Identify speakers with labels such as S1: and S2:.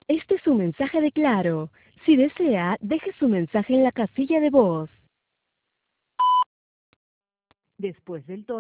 S1: Este es un mensaje de Claro. Si desea, deje su mensaje en la casilla de voz. Después del tono.